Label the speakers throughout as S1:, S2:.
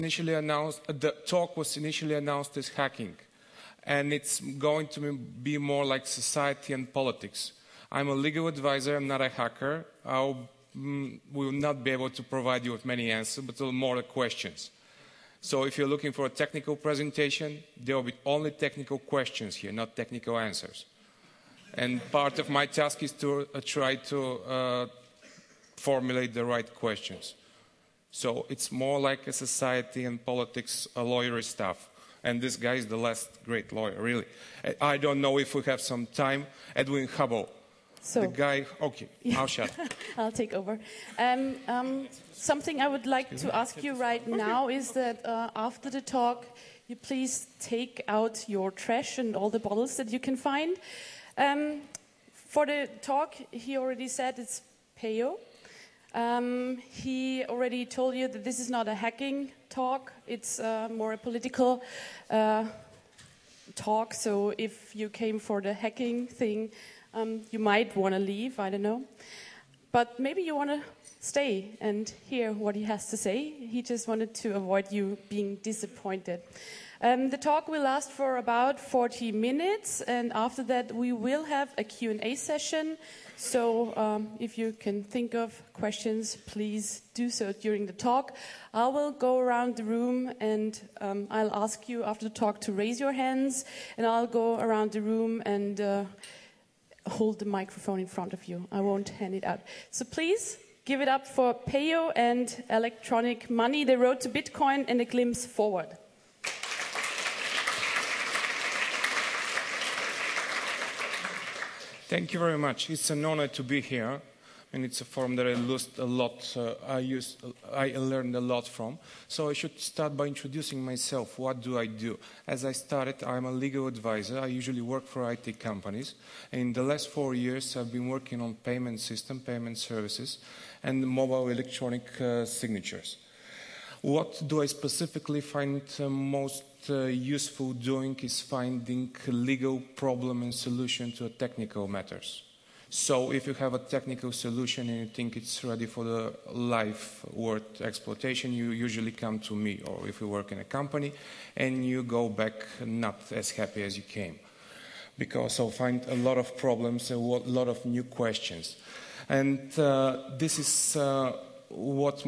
S1: initially announced, the talk was initially announced as hacking, and it's going to be more like society and politics. I'm a legal advisor, I'm not a hacker. I will not be able to provide you with many answers, but more questions. So if you're looking for a technical presentation, there will be only technical questions here, not technical answers. And part of my task is to try to formulate the right questions. So it's more like a society and politics, a lawyer stuff. And this guy is the last great lawyer, really. I don't know if we have some time. Edwin Hubble, the guy, okay, I'll shut.
S2: I'll take over. Something I would like to ask you right now is that after the talk, you please take out your trash and all the bottles that you can find. For the talk, he already said it's Peyo. He already told you that this is not a hacking talk, it's more a political talk, so if you came for the hacking thing, you might want to leave, I don't know. But maybe you want to stay and hear what he has to say. He just wanted to avoid you being disappointed. The talk will last for about 40 minutes, and after that we will have a Q&A session. So if you can think of questions, please do so during the talk. I will go around the room and I'll ask you after the talk to raise your hands, and I'll go around the room and hold the microphone in front of you. I won't hand it out. So please give it up for Peyo and Electronic Money, the road to Bitcoin and a glimpse forward.
S1: Thank you very much. It's an honor to be here, and it's a forum that I learned a lot from. So I should start by introducing myself. What do I do? As I started, I'm a legal advisor. I usually work for IT companies. And in the last 4 years, I've been working on payment system, payment services, and mobile electronic signatures. What do I specifically find most useful doing is finding legal problem and solution to technical matters. So if you have a technical solution and you think it's ready for the life worth exploitation, you usually come to me, or if you work in a company and you go back not as happy as you came. Because I'll find a lot of problems and a lot of new questions. And this is what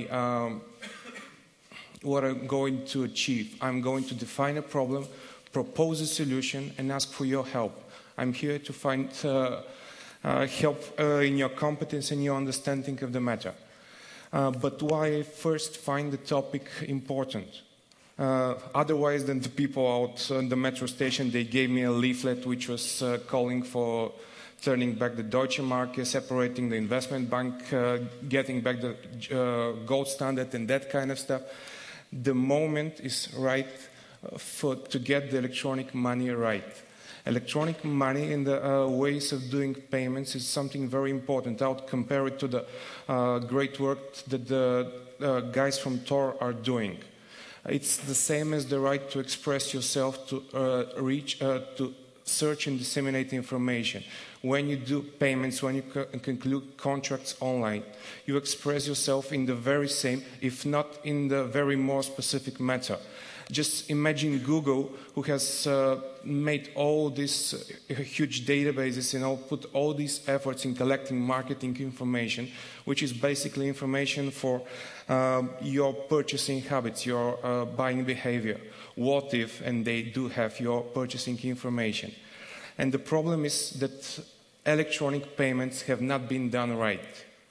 S1: I'm going to achieve. I'm going to define a problem, propose a solution, and ask for your help. I'm here to find help in your competence and your understanding of the matter. But why first find the topic important? Otherwise than the people out on the metro station, they gave me a leaflet which was calling for turning back the Deutsche Mark, separating the investment bank, getting back the gold standard and that kind of stuff. The moment is right to get the electronic money right. Electronic money and the ways of doing payments is something very important. I would compare it to the great work that the guys from Tor are doing. It's the same as the right to express yourself, to to search and disseminate information. When you do payments, when you conclude contracts online, you express yourself in the very same, if not in the very more specific matter. Just imagine Google, who has made all these huge databases and put all these efforts in collecting marketing information, which is basically information for your purchasing habits, your buying behavior. What if, and they do have your purchasing information. And the problem is that electronic payments have not been done right.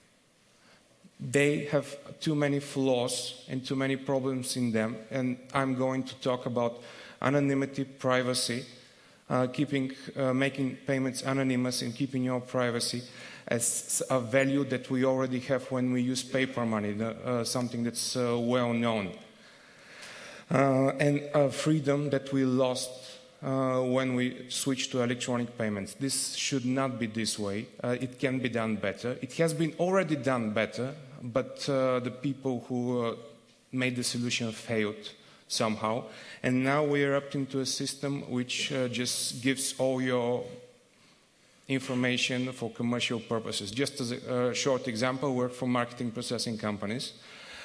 S1: They have too many flaws and too many problems in them, and I'm going to talk about anonymity, privacy, making payments anonymous and keeping your privacy as a value that we already have when we use paper money, something that's well known. And a freedom that we lost when we switch to electronic payments. This should not be this way. It can be done better. It has been already done better, but the people who made the solution failed somehow. And now we are up into a system which just gives all your information for commercial purposes. Just as a short example, I work for marketing processing companies.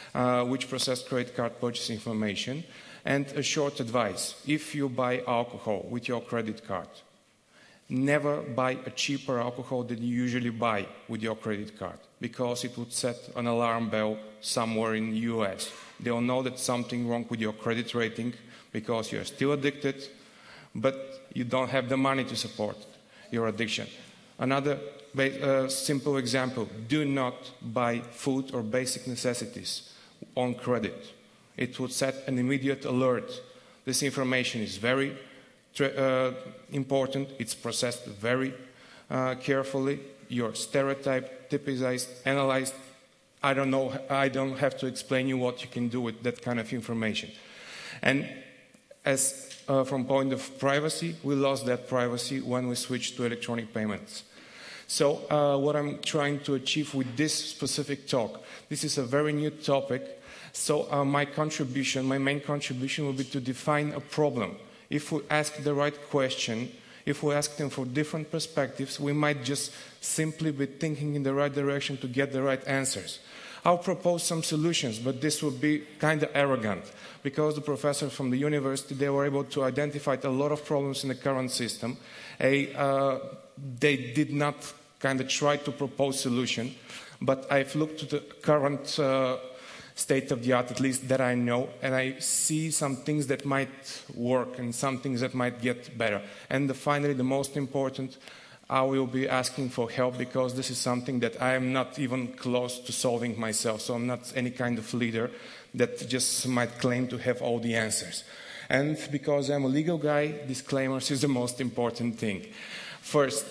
S1: which process credit card purchase information. And a short advice: if you buy alcohol with your credit card, never buy a cheaper alcohol than you usually buy with your credit card, because it would set an alarm bell somewhere in the US. They'll know that something wrong with your credit rating because you're still addicted, but you don't have the money to support your addiction. Another simple example: do not buy food or basic necessities on credit. It would set an immediate alert. This information is very important. It's processed very carefully. You're stereotyped, typized, analyzed. I don't know. I don't have to explain you what you can do with that kind of information. And as from point of privacy, we lost that privacy when we switched to electronic payments. So what I'm trying to achieve with this specific talk, this is a very new topic. So my main contribution will be to define a problem. If we ask the right question, if we ask them for different perspectives, we might just simply be thinking in the right direction to get the right answers. I'll propose some solutions, but this will be kind of arrogant, because the professors from the university, they were able to identify a lot of problems in the current system. They did not kind of try to propose solution, but I've looked at the current state of the art, at least that I know, and I see some things that might work and some things that might get better. And finally, the most important, I will be asking for help, because this is something that I am not even close to solving myself. So I'm not any kind of leader that just might claim to have all the answers. And because I'm a legal guy, disclaimers is the most important thing. First,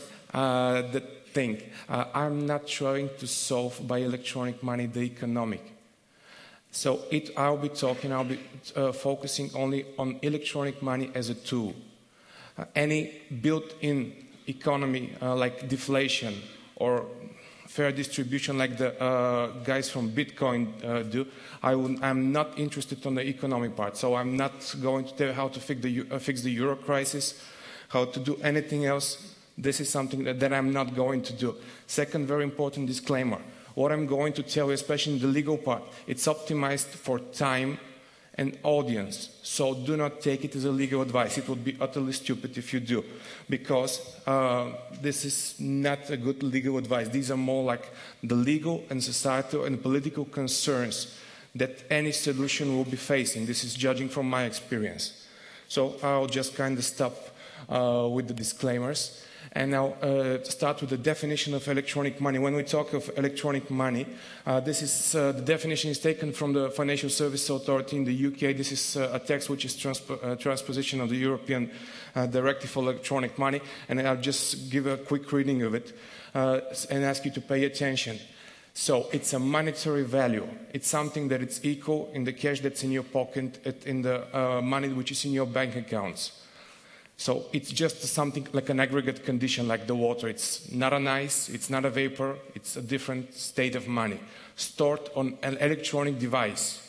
S1: I'm not trying to solve by electronic money the economic. So I'll be focusing only on electronic money as a tool. Any built-in economy like deflation or fair distribution like the guys from Bitcoin do, I'm not interested on the economic part. So I'm not going to tell you how to fix the euro crisis, how to do anything else. This is something that I'm not going to do. Second very important disclaimer: what I'm going to tell you, especially in the legal part, it's optimized for time and audience. So do not take it as a legal advice. It would be utterly stupid if you do, because this is not a good legal advice. These are more like the legal and societal and political concerns that any solution will be facing. This is judging from my experience. So I'll just kind of stop with the disclaimers. And now start with the definition of electronic money. When we talk of electronic money, the definition is taken from the Financial Services Authority in the UK. This is a text which is transposition of the European Directive for Electronic Money. And I'll just give a quick reading of it and ask you to pay attention. So it's a monetary value. It's something that it's equal in the cash that's in your pocket, in the money which is in your bank accounts. So it's just something like an aggregate condition, like the water. It's not an ice, it's not a vapor, it's a different state of money, stored on an electronic device.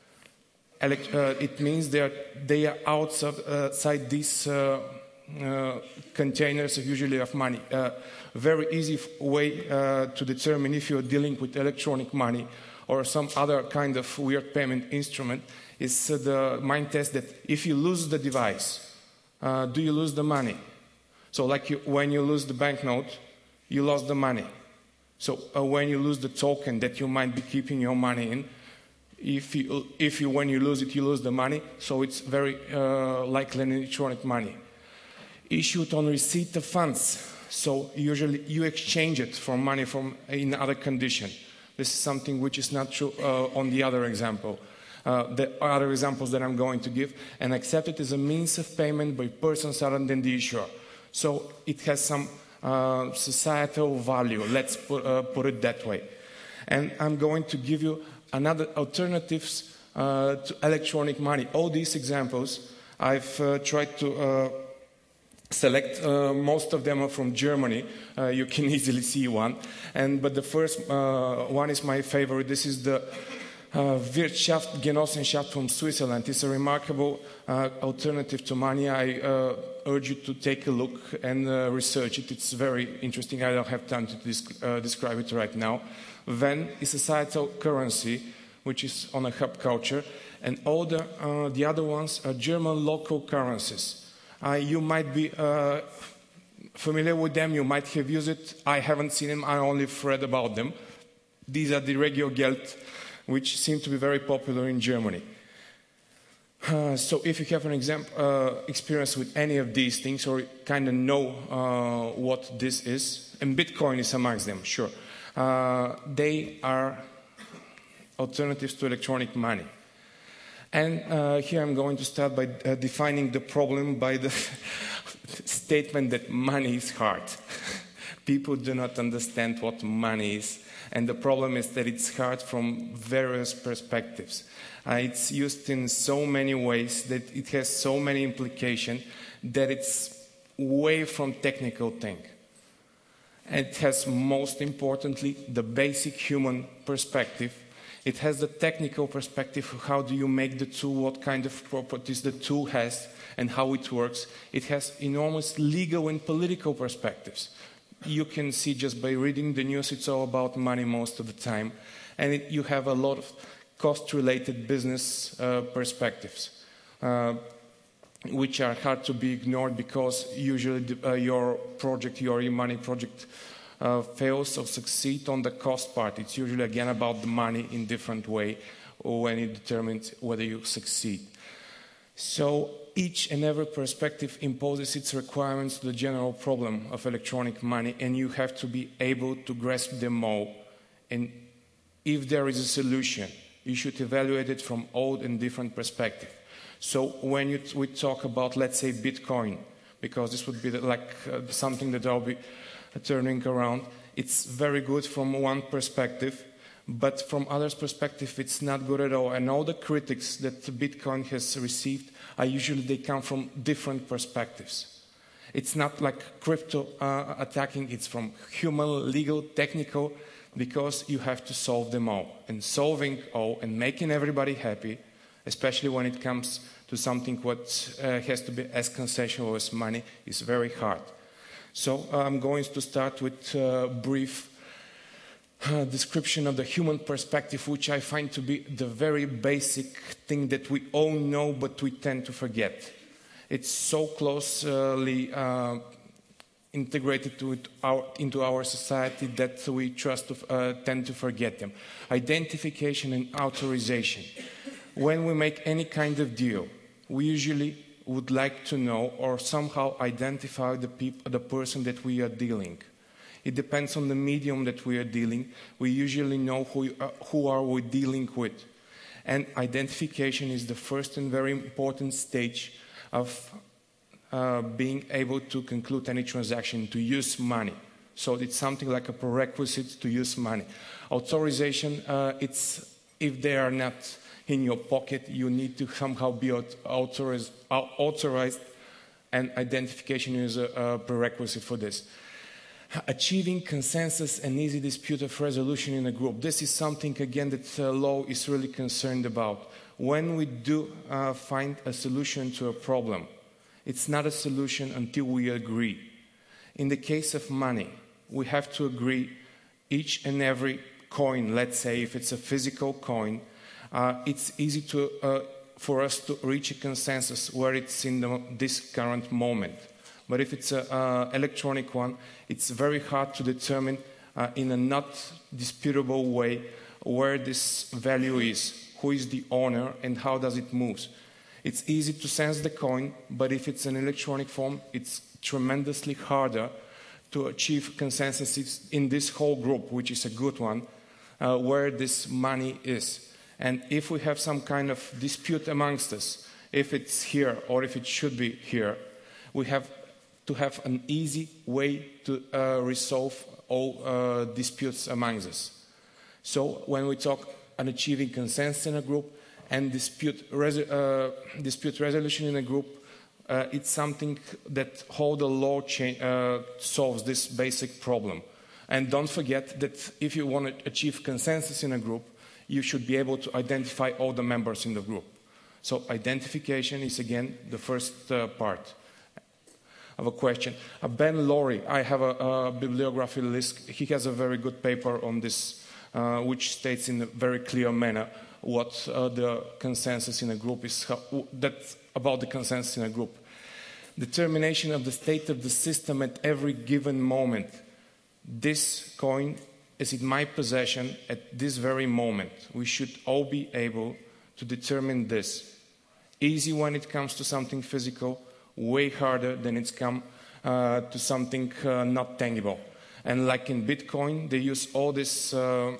S1: It means they are outside these containers usually of money. Very easy way to determine if you're dealing with electronic money or some other kind of weird payment instrument is the mind test that if you lose the device, do you lose the money? So like when you lose the banknote, you lost the money. So when you lose the token that you might be keeping your money in, when you lose it, you lose the money. So it's very likely an electronic money. Issued on receipt of funds. So usually you exchange it for money in other condition. This is something which is not true on the other example. The other examples that I'm going to give, and accepted as a means of payment by persons other than the issuer. So it has some societal value, let's put it that way. And I'm going to give you another alternatives to electronic money. All these examples, I've tried to select, most of them are from Germany. You can easily see one. But the first one is my favorite. This is the Wirtschaftsgenossenschaft from Switzerland. It's a remarkable alternative to money. I urge you to take a look and research it. It's very interesting. I don't have time to describe it right now. When is a societal currency which is on a hub culture, and all the other ones are German local currencies. You might be familiar with them, you might have used it. I haven't seen them, I only read about them. These are the Regiogeld, which seem to be very popular in Germany. So if you have an experience with any of these things, or kind of know what this is, and Bitcoin is amongst them, sure. They are alternatives to electronic money. And here I'm going to start by defining the problem by the statement that money is hard. People do not understand what money is, and the problem is that it's hard from various perspectives. It's used in so many ways that it has so many implications that it's way from technical thing. It has, most importantly, the basic human perspective. It has the technical perspective of how do you make the tool, what kind of properties the tool has, and how it works. It has enormous legal and political perspectives. You can see just by reading the news, it's all about money most of the time. And you have a lot of cost-related business perspectives, which are hard to be ignored because usually your project, your e-money project, fails or succeeds on the cost part. It's usually again about the money in different way when it determines whether you succeed. So each and every perspective imposes its requirements to the general problem of electronic money, and you have to be able to grasp them all. And if there is a solution, you should evaluate it from all and different perspectives. So when we talk about, let's say, Bitcoin, because this would be something that I'll be turning around, it's very good from one perspective, but from others' perspective, it's not good at all. And all the critics that Bitcoin has received they come from different perspectives. It's not like crypto attacking, it's from human, legal, technical, because you have to solve them all. And solving all and making everybody happy, especially when it comes to something what has to be as consensual as money, is very hard. So I'm going to start with a brief description of the human perspective, which I find to be the very basic thing that we all know, but we tend to forget. It's so closely integrated into our society that we tend to forget them. Identification and authorization. When we make any kind of deal, we usually would like to know or somehow identify the person that we are dealing. It depends on the medium that we are dealing. We usually know who are we dealing with. And identification is the first and very important stage of being able to conclude any transaction, to use money. So it's something like a prerequisite to use money. Authorization, it's if they are not in your pocket, you need to somehow be authorized, and identification is a prerequisite for this. Achieving consensus and easy dispute of resolution in a group. This is something, again, that law is really concerned about. When we do find a solution to a problem, it's not a solution until we agree. In the case of money, we have to agree each and every coin, let's say if it's a physical coin, it's easy for us to reach a consensus where it's in this current moment. But if it's an electronic one, it's very hard to determine in a not disputable way where this value is, who is the owner, and how does it move. It's easy to sense the coin, but if it's an electronic form, it's tremendously harder to achieve consensus in this whole group, which is a good one, where this money is. And if we have some kind of dispute amongst us, if it's here or if it should be here, we have to have an easy way to resolve all disputes amongst us. So when we talk on achieving consensus in a group and dispute resolution in a group, it's something that how the law solves this basic problem. And don't forget that if you want to achieve consensus in a group, you should be able to identify all the members in the group. So identification is again the first part of a question. Ben Laurie, I have a bibliography list. He has a very good paper on this, which states in a very clear manner what the consensus in a group is, that's about the consensus in a group. Determination of the state of the system at every given moment. This coin is in my possession at this very moment. We should all be able to determine this. Easy when it comes to something physical, way harder than it's come to something not tangible. And like in Bitcoin, they use all this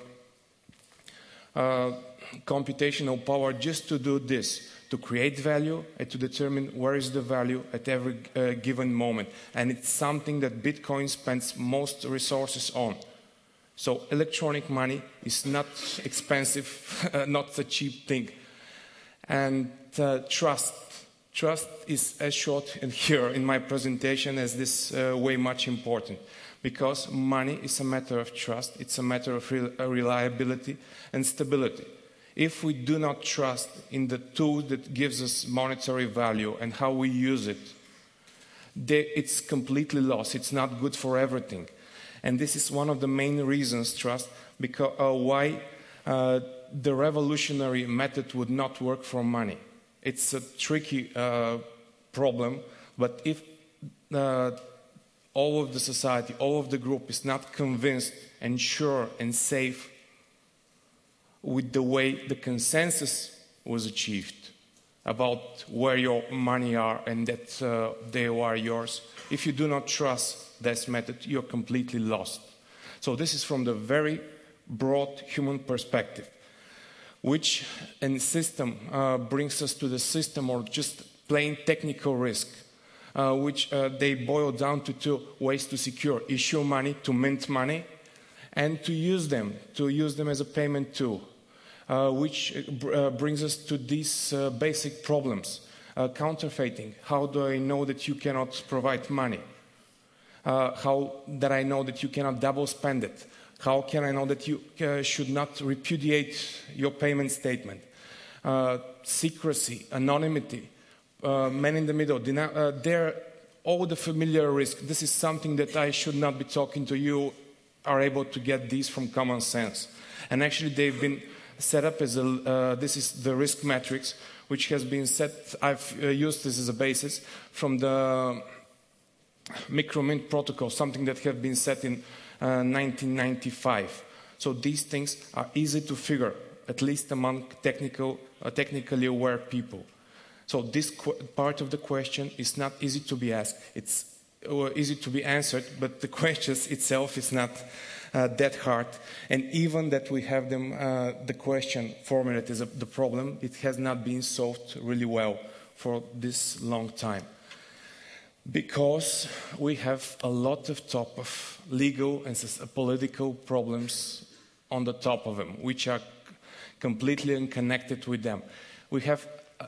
S1: computational power just to do this, to create value and to determine where is the value at every given moment. And it's something that Bitcoin spends most resources on. So electronic money is not expensive, not a cheap thing. And trust. Trust is as short in here in my presentation as this way much important. Because money is a matter of trust, it's a matter of reliability and stability. If we do not trust in the tool that gives us monetary value and how we use it, it's completely lost. It's not good for everything. And this is one of the main reasons, trust, because why the revolutionary method would not work for money. It's a tricky problem, but if all of the society, all of the group is not convinced and sure and safe with the way the consensus was achieved about where your money are and that they are yours, if you do not trust this method, you're completely lost. So this is from the very broad human perspective, which in system brings us to the system or just plain technical risk, which they boil down to two ways to secure: issue money, to mint money, and to use them as a payment tool, which brings us to these basic problems. Counterfeiting. How do I know that you cannot provide money? How that I know that you cannot double spend it? How can I know that you should not repudiate your payment statement? Secrecy, anonymity, man in the middle. They're all the familiar risks. This is something that I should not be talking to you, are able to get these from common sense. And actually they've been set up as this is the risk matrix, which has been set, I've used this as a basis from the Micromint protocol, something that have been set in 1995. So these things are easy to figure, at least among technically aware people. So this part of the question is not easy to be asked. It's easy to be answered, but the question itself is not that hard. And even that we have them, the question formulated as the problem, it has not been solved really well for this long time. Because we have a lot of top of legal and political problems on the top of them, which are completely unconnected with them. We have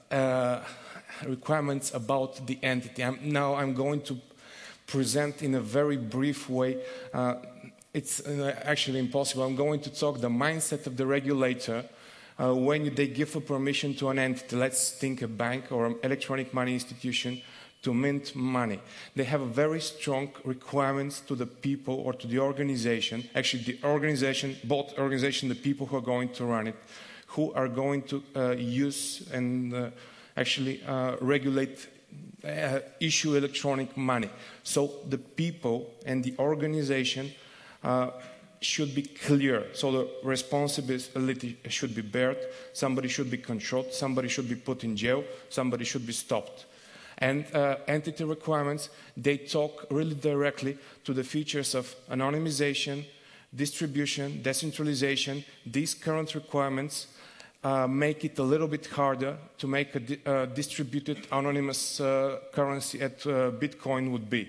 S1: requirements about the entity. Now I'm going to present in a very brief way. It's actually impossible. I'm going to talk the mindset of the regulator when they give a permission to an entity. Let's think a bank or an electronic money institution to mint money. They have very strong requirements to the people or to the organization. Actually, the organization, both organizations, the people who are going to run it, who are going to use and actually regulate, issue electronic money. So the people and the organization should be clear. So the responsibility should be bared. Somebody should be controlled. Somebody should be put in jail. Somebody should be stopped. And entity requirements, they talk really directly to the features of anonymization, distribution, decentralization. These current requirements make it a little bit harder to make a distributed anonymous currency at Bitcoin would be.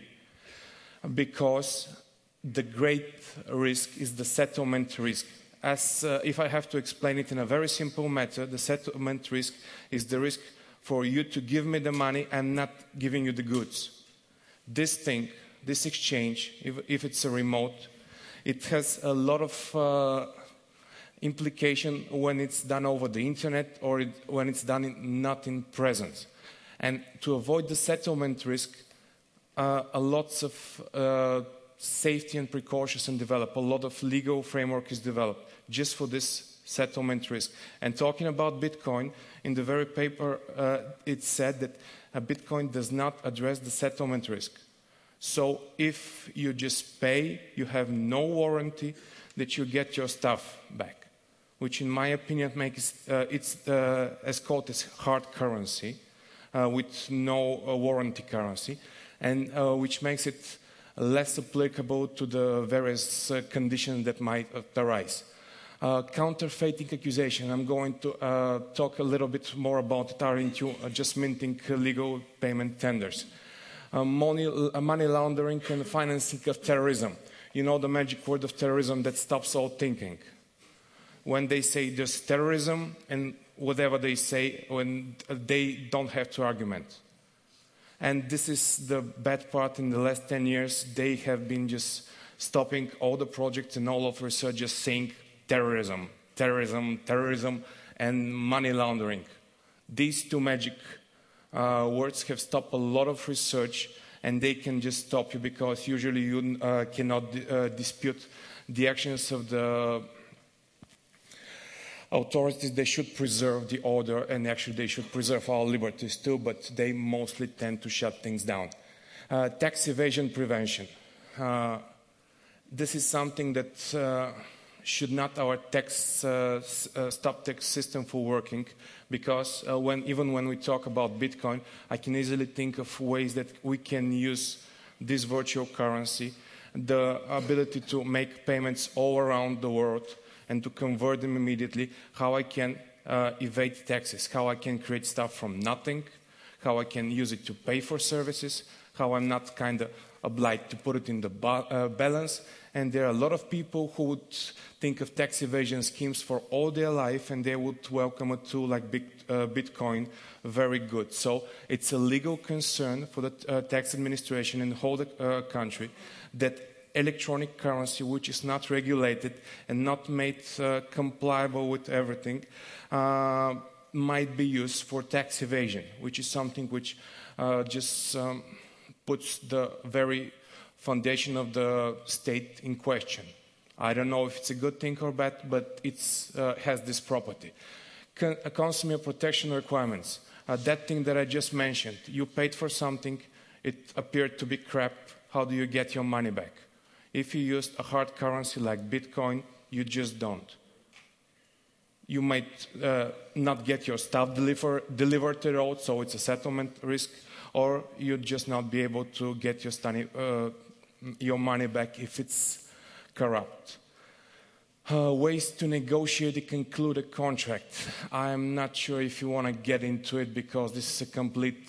S1: Because the great risk is the settlement risk. As if I have to explain it in a very simple matter, the settlement risk is the risk for you to give me the money and not giving you the goods. This thing, this exchange, if it's a remote, it has a lot of implication when it's done over the internet or when it's done not in presence. And to avoid the settlement risk, lots of safety and precautions and develop. A lot of legal framework is developed just for this settlement risk. And talking about Bitcoin, in the very paper, it said that Bitcoin does not address the settlement risk. So if you just pay, you have no warranty that you get your stuff back, which in my opinion makes it's as called as hard currency, with no warranty currency, and which makes it less applicable to the various conditions that might arise. Counterfeiting accusation, I'm going to talk a little bit more about it, are into just minting legal payment tenders. Money laundering and financing of terrorism. You know the magic word of terrorism that stops all thinking. When they say just terrorism and whatever they say, when they don't have to argument. And this is the bad part. In the last 10 years, they have been just stopping all the projects and all of research, just saying terrorism, terrorism, terrorism, and money laundering. These two magic words have stopped a lot of research, and they can just stop you because usually you cannot dispute the actions of the authorities. They should preserve the order, and actually they should preserve our liberties too, but they mostly tend to shut things down. Tax evasion prevention. This is something that should not our stop tax system from working, because even when we talk about Bitcoin, I can easily think of ways that we can use this virtual currency, the ability to make payments all around the world and to convert them immediately, how I can evade taxes, how I can create stuff from nothing, how I can use it to pay for services, how I'm not kind of obliged to put it in the balance. And there are a lot of people who would think of tax evasion schemes for all their life, and they would welcome a tool like Bitcoin very good. So it's a legal concern for the tax administration in the whole country that electronic currency, which is not regulated and not made compliable with everything, might be used for tax evasion, which is something which just puts the very foundation of the state in question. I don't know if it's a good thing or bad, but it has this property. Consumer protection requirements. That thing that I just mentioned, you paid for something, it appeared to be crap, how do you get your money back? If you used a hard currency like Bitcoin, you just don't. You might not get your stuff delivered at all, so it's a settlement risk, or you'd just not be able to get your money back if it's corrupt. Ways to negotiate and conclude a contract. I'm not sure if you want to get into it because this is a complete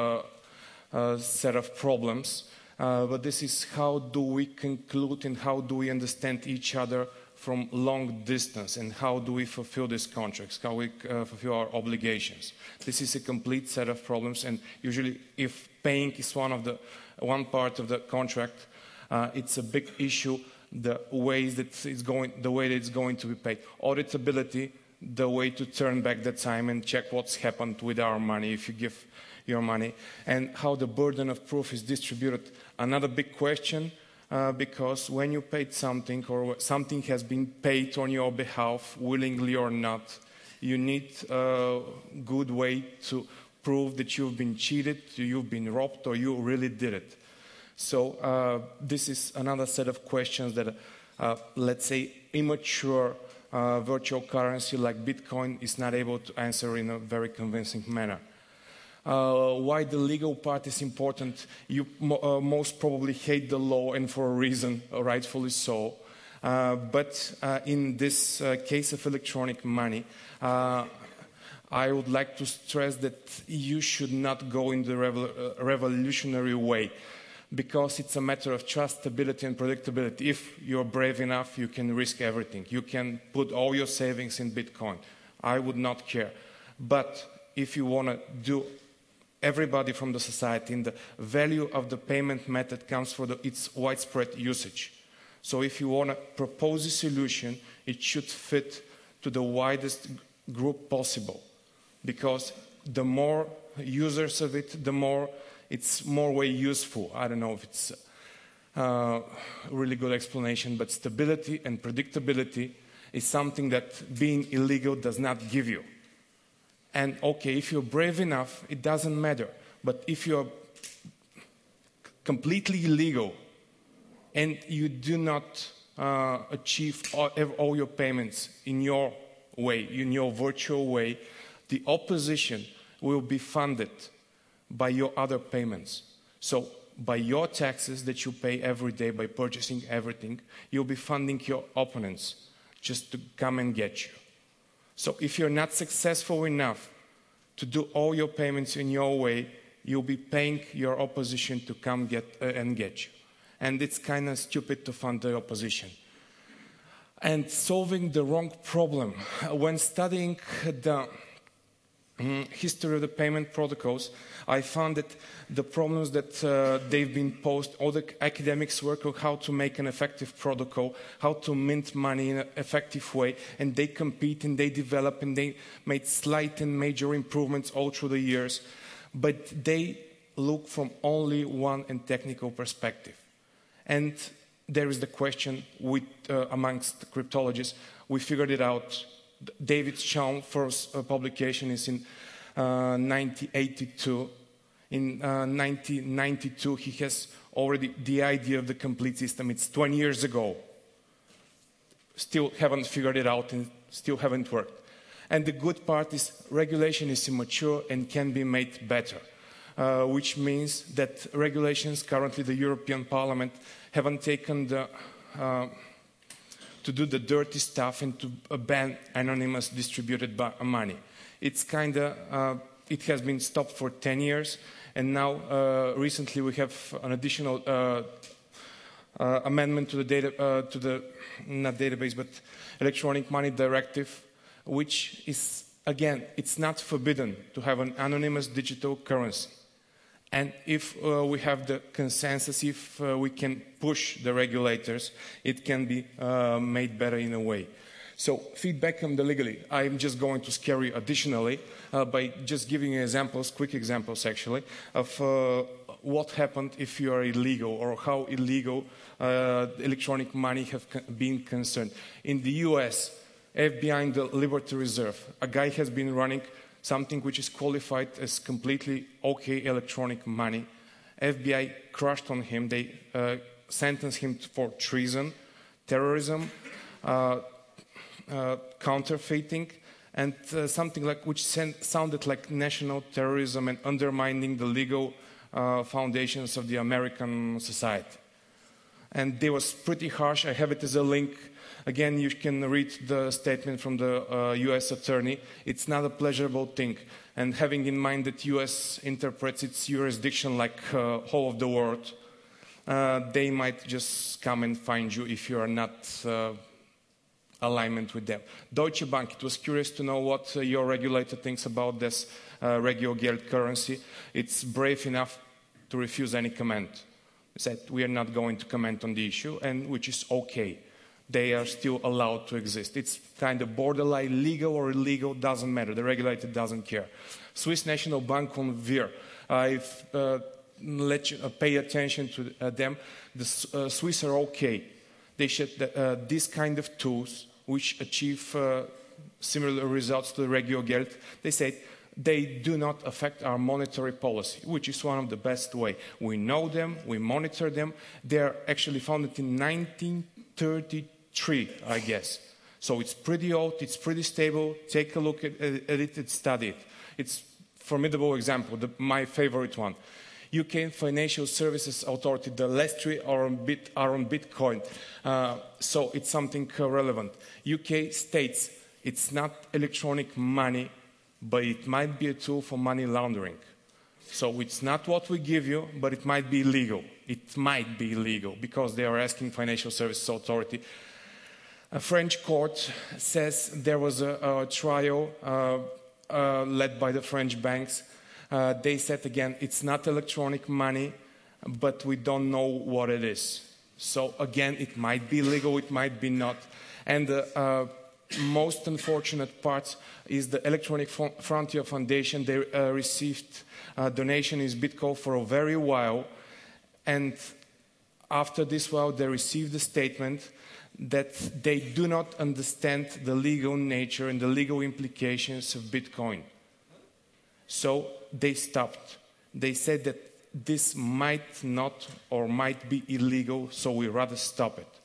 S1: set of problems. But this is how do we conclude and how do we understand each other from long distance, and how do we fulfill these contracts, how we fulfill our obligations. This is a complete set of problems, and usually if paying is one part of the contract, it's a big issue, the way that it's going to be paid. Auditability, the way to turn back the time and check what's happened with our money if you give your money, and how the burden of proof is distributed. Another big question, because when you paid something or something has been paid on your behalf, willingly or not, you need a good way to prove that you've been cheated, you've been robbed, or you really did it. So this is another set of questions that, let's say, immature virtual currency like Bitcoin is not able to answer in a very convincing manner. Why the legal part is important? You most probably hate the law, and for a reason, rightfully so. But in this case of electronic money, I would like to stress that you should not go in the revolutionary way, because it's a matter of trust, stability, and predictability. If you're brave enough, you can risk everything. You can put all your savings in Bitcoin. I would not care. But if you want to do everybody from the society, and the value of the payment method comes from its widespread usage. So if you want to propose a solution, it should fit to the widest group possible, because the more users of it, the more it's more way useful. I don't know if it's a really good explanation, but stability and predictability is something that being illegal does not give you. And okay, if you're brave enough, it doesn't matter. But if you're completely illegal and you do not achieve all your payments in your way, in your virtual way, the opposition will be funded by your other payments. So by your taxes that you pay every day by purchasing everything, you'll be funding your opponents just to come and get you. So if you're not successful enough to do all your payments in your way, you'll be paying your opposition to come and get you. And it's kind of stupid to fund the opposition. And solving the wrong problem. When studying the history of the payment protocols, I found that the problems that they've been posed, all the academics work on how to make an effective protocol, how to mint money in an effective way, and they compete and they develop and they made slight and major improvements all through the years, but they look from only one and technical perspective. And there is the question with, amongst cryptologists, we figured it out. David Chaum's first publication is in 1982. In 1992, he has already the idea of the complete system. It's 20 years ago. Still haven't figured it out and still haven't worked. And the good part is regulation is immature and can be made better, which means that regulations, currently the European Parliament, haven't taken the to do the dirty stuff and to ban anonymous distributed money. It's kind of, it has been stopped for 10 years, and now recently we have an additional amendment to the not database, but electronic money directive, which is, again, it's not forbidden to have an anonymous digital currency. And if we have the consensus, if we can push the regulators, it can be made better in a way. So feedback on the legally, I'm just going to scare you additionally by just giving you examples, quick examples actually, of what happened if you are illegal or how illegal electronic money have been concerned. In the US, FBI and the Liberty Reserve, a guy has been running something which is qualified as completely okay electronic money. FBI crushed on him. They sentenced him for treason, terrorism, counterfeiting, and something like which sounded like national terrorism and undermining the legal foundations of the American society. And they was pretty harsh. I have it as a link. Again, you can read the statement from the US attorney. It's not a pleasurable thing. And having in mind that US interprets its jurisdiction like whole of the world, they might just come and find you if you are not alignment with them. Deutsche Bank, it was curious to know what your regulator thinks about this RegioGeld currency. It's brave enough to refuse any comment. They said, we are not going to comment on the issue, and which is okay. They are still allowed to exist. It's kind of borderline legal or illegal, doesn't matter. The regulator doesn't care. Swiss National Bank on VIR. I've let you pay attention to them. The Swiss are okay. They should, these kind of tools which achieve similar results to the RegioGeld, they say they do not affect our monetary policy, which is one of the best way. We know them, we monitor them. They're actually founded in 1933, I guess. So it's pretty old, it's pretty stable. Take a look at it and study it. It's a formidable example, my favorite one. UK Financial Services Authority, the Lestri are on Bitcoin, so it's something relevant. UK states it's not electronic money, but it might be a tool for money laundering. So it's not what we give you, but it might be illegal. It might be illegal because they are asking Financial Services Authority. A French court says there was a trial led by the French banks. They said again, it's not electronic money, but we don't know what it is. So again, it might be legal, it might be not. And the most unfortunate part is the Electronic Frontier Foundation. They received a donation in Bitcoin for a very while. And after this while, they received a statement that they do not understand the legal nature and the legal implications of Bitcoin. So they stopped. They said that this might not or might be illegal, so we rather stop it.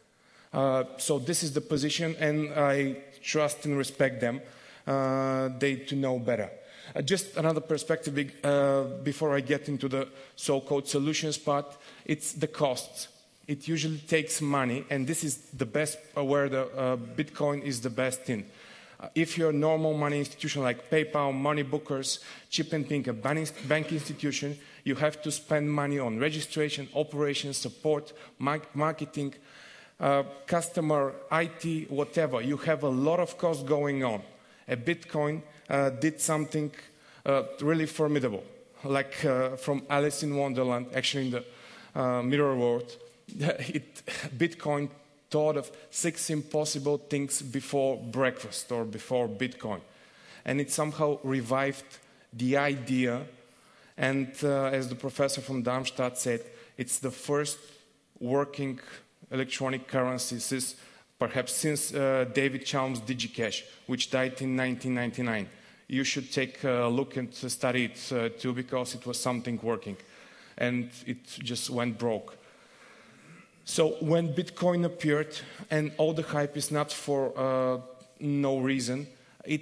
S1: So this is the position, and I trust and respect them. They to know better. Just another perspective before I get into the so-called solutions part, it's the costs. It usually takes money, and this is the best where the Bitcoin is the best in. If you're a normal money institution like PayPal, Money Bookers, Chip and Pink, a bank institution, you have to spend money on registration, operations, support, marketing, customer, IT, whatever. You have a lot of costs going on. A Bitcoin did something really formidable, like from Alice in Wonderland, actually in the Mirror World. Bitcoin thought of 6 impossible things before breakfast or before Bitcoin. And it somehow revived the idea. And as the professor from Darmstadt said, it's the first working electronic currency perhaps since David Chaum's DigiCash, which died in 1999. You should take a look and study it too, because it was something working. And it just went broke. So when Bitcoin appeared, and all the hype is not for no reason, it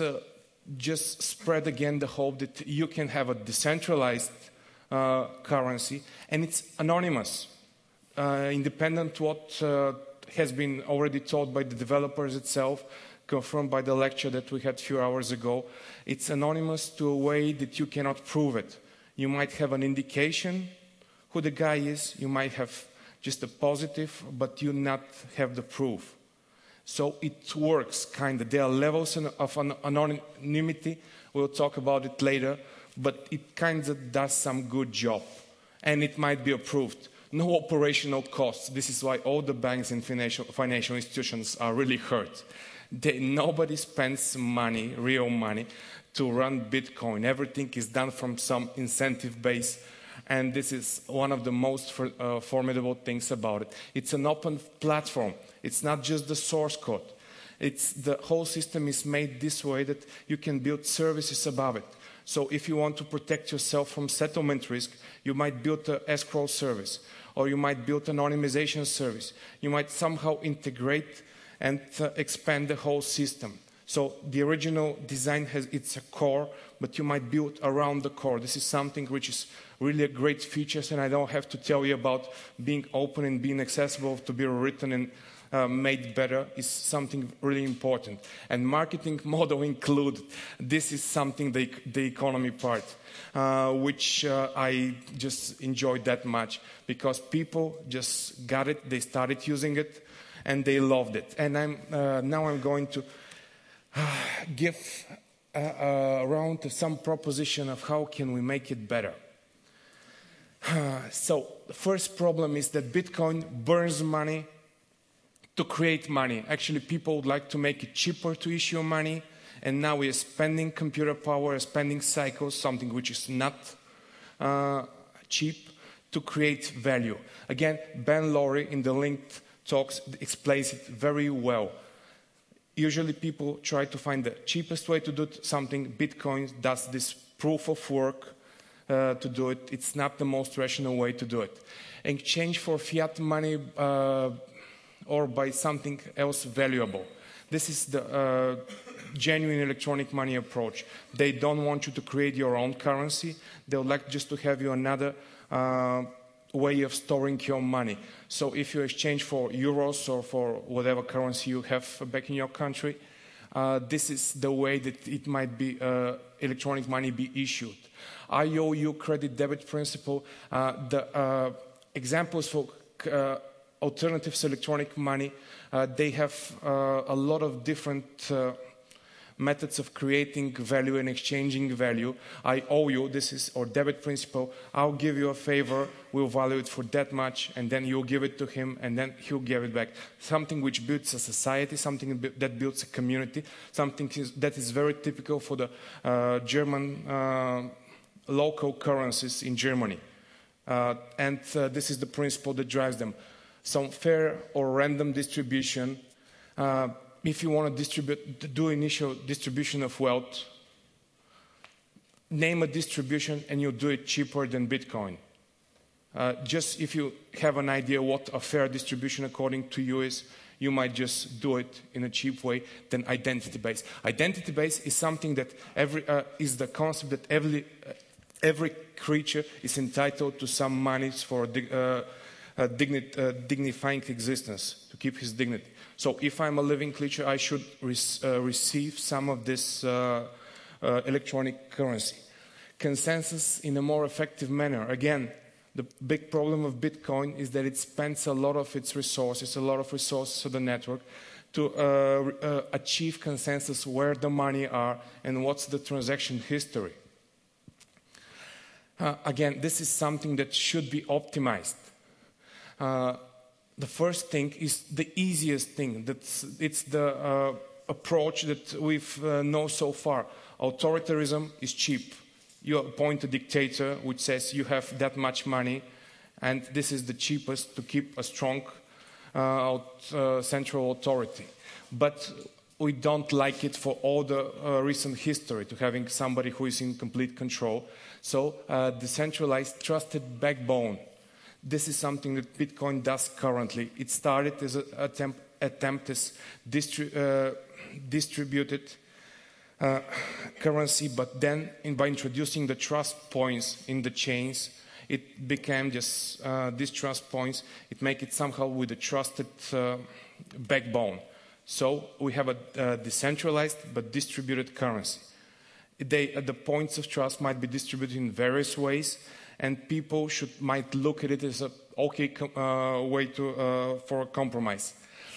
S1: just spread again the hope that you can have a decentralized currency, and it's anonymous, independent what has been already taught by the developers itself, confirmed by the lecture that we had a few hours ago. It's anonymous to a way that you cannot prove it. You might have an indication who the guy is, you might have just a positive, but you not have the proof. So it works, kind of. There are levels of anonymity. We'll talk about it later, but it kind of does some good job. And it might be approved. No operational costs. This is why all the banks and financial institutions are really hurt. Nobody spends money, real money, to run Bitcoin. Everything is done from some incentive base. And this is one of the most formidable things about it. It's an open platform. It's not just the source code. The whole system is made this way that you can build services above it. So if you want to protect yourself from settlement risk, you might build an escrow service, or you might build an anonymization service. You might somehow integrate and expand the whole system. So the original design it's a core, but you might build around the core. This is something which is really a great feature, and I don't have to tell you about being open and being accessible to be rewritten and made better is something really important. And marketing model included. This is something, the economy part, which I just enjoyed that much, because people just got it, they started using it, and they loved it. And now I'm going to give around to some proposition of how can we make it better. So the first problem is that Bitcoin burns money to create money. Actually, people would like to make it cheaper to issue money, and now we are spending computer power, spending cycles, something which is not cheap, to create value. Again, Ben Laurie in the linked talks explains it very well. Usually people try to find the cheapest way to do something. Bitcoin does this proof of work to do it. It's not the most rational way to do it. In exchange for fiat money or by something else valuable. This is the genuine electronic money approach. They don't want you to create your own currency. They would like just to have you another way of storing your money. So if you exchange for euros or for whatever currency you have back in your country, this is the way that it might be electronic money be issued. IOU credit debit principle, the examples for alternatives electronic money, they have a lot of different methods of creating value and exchanging value. I owe you, this is our debit principle. I'll give you a favor, we'll value it for that much, and then you'll give it to him, and then he'll give it back. Something which builds a society, something that builds a community, something that is very typical for the German local currencies in Germany. And this is the principle that drives them. some fair or random distribution. If you want to do initial distribution of wealth, name a distribution and you'll do it cheaper than Bitcoin. Just if you have an idea what a fair distribution according to you is, you might just do it in a cheap way than identity-based. Identity-based is something that is the concept that every creature is entitled to some monies for dignifying existence, to keep his dignity. So if I'm a living creature, I should receive some of this electronic currency. Consensus in a more effective manner. Again, the big problem of Bitcoin is that it spends a lot of its resources, a lot of resources of the network to achieve consensus where the money are and what's the transaction history. Again, this is something that should be optimized. The first thing is the easiest thing. It's the approach that we've known so far. Authoritarianism is cheap. You appoint a dictator which says you have that much money, and this is the cheapest to keep a strong central authority. But we don't like it for all the recent history, to having somebody who is in complete control. So decentralized trusted backbone. This is something that Bitcoin does currently. It started as an attempt as distributed currency, but then by introducing the trust points in the chains, it became just these trust points. It make it somehow with a trusted backbone. So we have a decentralized but distributed currency. The points of trust might be distributed in various ways, and people might look at it as an okay way for a compromise.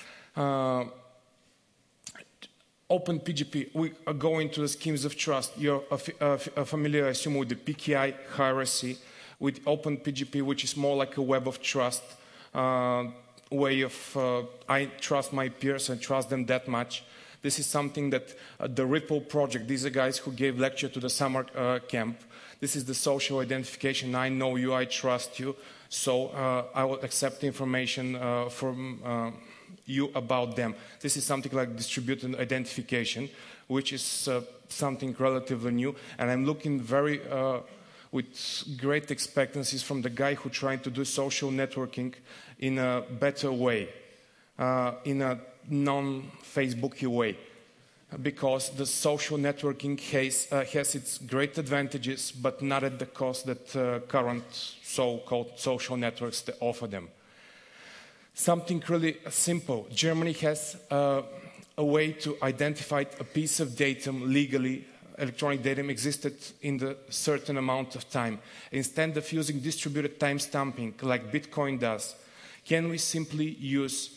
S1: OpenPGP, we are going to the schemes of trust. You're familiar, I assume, with the PKI hierarchy, with OpenPGP, which is more like a web of trust, way of I trust my peers and trust them that much. This is something that the Ripple project, these are guys who gave lecture to the summer camp. This is the social identification. I know you, I trust you, so I will accept information from you about them. This is something like distributed identification, which is something relatively new, and I'm looking very with great expectancies from the guy who tried to do social networking in a better way, in a non-Facebooky way, because the social networking has its great advantages, but not at the cost that current so-called social networks offer them. Something really simple. Germany has a way to identify a piece of datum legally. Electronic datum existed in a certain amount of time. Instead of using distributed timestamping like Bitcoin does, can we simply use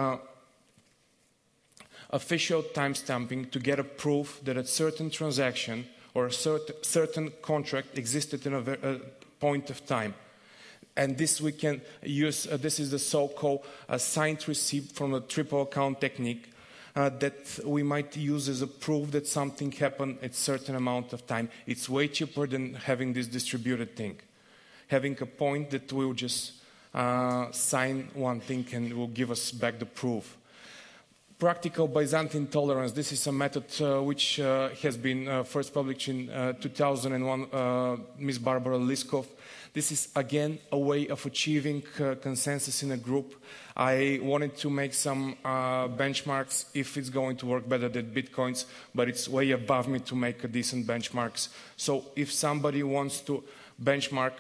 S1: official timestamping to get a proof that a certain transaction or a certain contract existed in a point of time? And this we can use, this is the so-called signed receipt from a triple account technique that we might use as a proof that something happened at a certain amount of time. It's way cheaper than having this distributed thing. Having a point that will just sign one thing and will give us back the proof. Practical Byzantine tolerance. This is a method which has been first published in 2001, Ms. Barbara Liskov. This is, again, a way of achieving consensus in a group. I wanted to make some benchmarks if it's going to work better than Bitcoins, but it's way above me to make a decent benchmarks. So if somebody wants to benchmark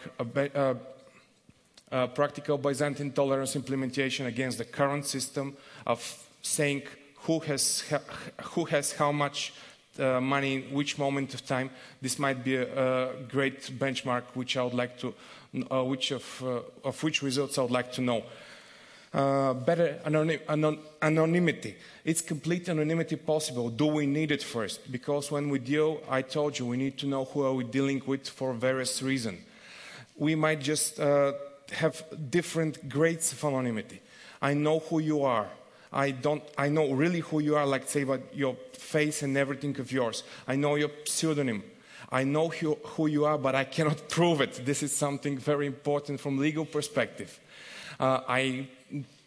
S1: a practical Byzantine tolerance implementation against the current system of saying who has how much money in which moment of time, this might be a great benchmark which I would like to, which results I would like to know. Better anonymity. It's complete anonymity possible. Do we need it first? Because when we deal, I told you, we need to know who are we dealing with for various reasons. We might just have different grades of anonymity. I know who you are. I know really who you are, like say about your face and everything of yours. I know your pseudonym. I know who you are, but I cannot prove it. This is something very important from legal perspective. I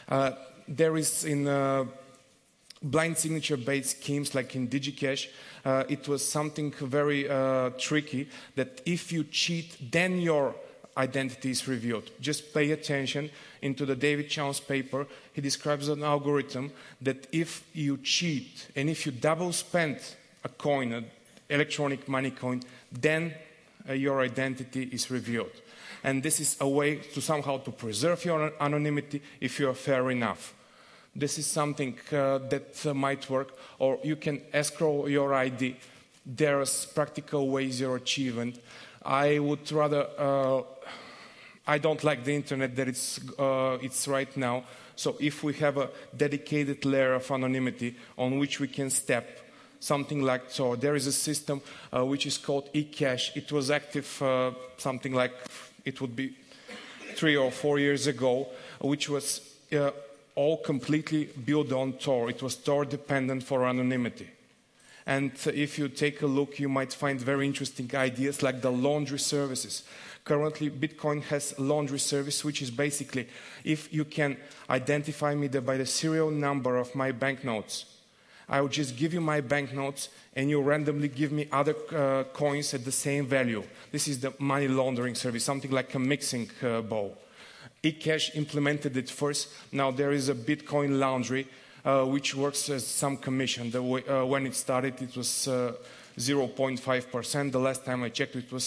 S1: There is in blind signature-based schemes like in DigiCash, it was something very tricky that if you cheat, then your identity is revealed. Just pay attention into the David Chow's paper. He describes an algorithm that if you cheat and if you double spend a coin, an electronic money coin, then your identity is revealed. And this is a way to somehow to preserve your anonymity if you are fair enough. This is something that might work, or you can escrow your ID. There's practical ways you're achieving. I would rather, I don't like the internet that it's right now. So if we have a dedicated layer of anonymity on which we can step, something like so, there is a system which is called eCash. It was active something like, it would be 3 or 4 years ago, which was all completely built on Tor. It was Tor dependent for anonymity. And if you take a look, you might find very interesting ideas like the laundry services. Currently, Bitcoin has a laundry service, which is basically, if you can identify me by the serial number of my banknotes, I will just give you my banknotes and you randomly give me other coins at the same value. This is the money laundering service, something like a mixing bowl. eCash implemented it first. Now there is a Bitcoin Laundry, which works as some commission. When it started, it was 0.5%. The last time I checked, it was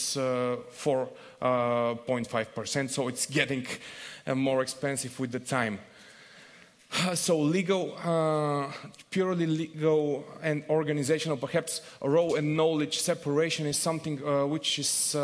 S1: 4.5%. So it's getting more expensive with the time. So legal, purely legal and organizational, perhaps role and knowledge separation is something which is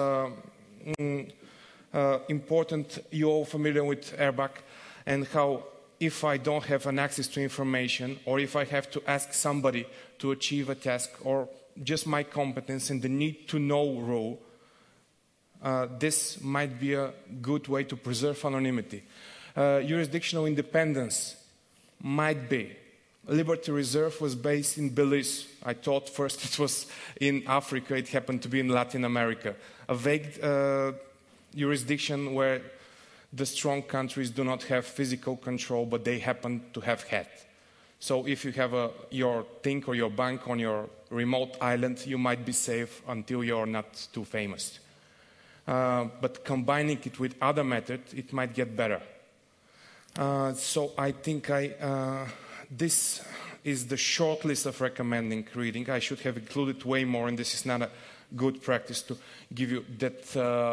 S1: important. You're all familiar with Airbag and how if I don't have an access to information, or if I have to ask somebody to achieve a task, or just my competence and the need to know rule, this might be a good way to preserve anonymity. Jurisdictional independence might be. Liberty Reserve was based in Belize. I thought first it was in Africa. It happened to be in Latin America. A vague jurisdiction where the strong countries do not have physical control, but they happen to have had. So if you have your thing or your bank on your remote island, you might be safe until you're not too famous. But combining it with other methods, it might get better. So I think this is the short list of recommending reading. I should have included way more, and this is not a good practice to give you that